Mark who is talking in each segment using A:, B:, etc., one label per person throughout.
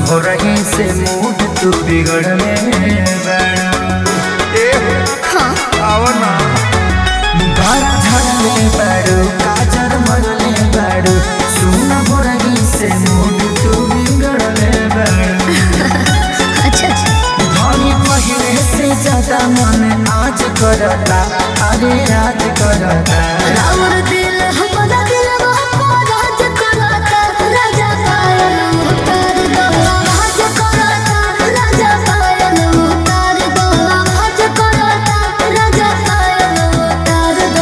A: हो रही से मूड तू बिगड़ने आवना बारा झड़ले बाड़ू काजर मरले बाड़ू सुन हो रही से मूड तू बिगड़ले बाड़ू
B: अच्छा
A: धनी पहले से ज्यादा मन आज करता अरे आज करता
B: राउर दिल हमारा दिल राज करता राजा पायल उतार दो राज करता राजा पायल उतार दो राज करता राजा पायल उतार दो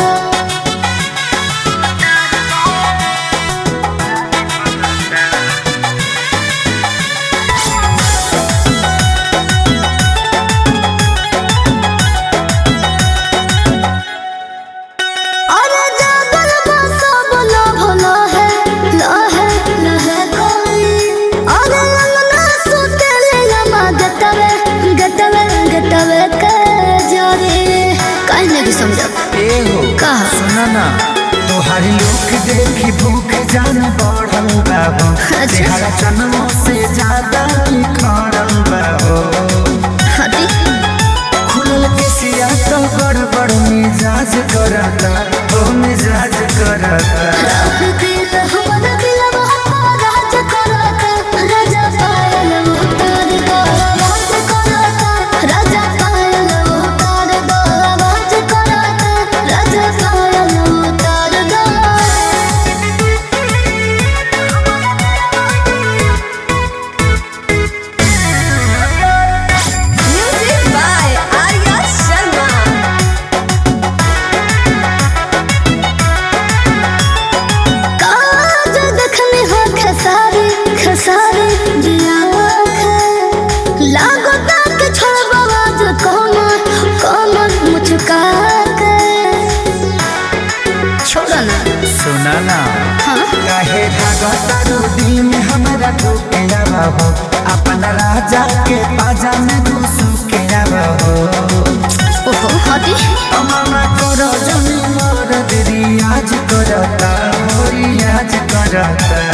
B: अरे जागल बसा बोलो भलो है लहे लहे कोई अरे ललना सुते ले लमा गतवे गतवे गतवे के जोरे काहे नहीं समझ
A: ए हो
B: कहा
A: सुना ना तोहारी लोग देखी भूख जान बढ़ल बाबू तेरा जन्मों से ज्यादा निखरल बाबू
B: हटी
A: खुलल के सिया तो गड़बड़ मिजाज करता ओ मिजाज करता
B: दिल हमारा दिल राज करता राजा पायल उतार दो राज करता राजा पायल उतार दो राज करता राजा पायल उतार दो Music by Arya Sharma. काज देखने हो खसारी खसारी जिया लागो तक छोड़बा आज कमर कमर मुचका के छोड़ा ना
A: सुना ना
B: हाँ
A: काहे भागता दिल में हमारा ठोके बाबू अपन राजा के पाजा में घुसू के बाबू
B: ओहो हटी
A: अमना करो जमी मोर दिरी आज करता होरी आज करता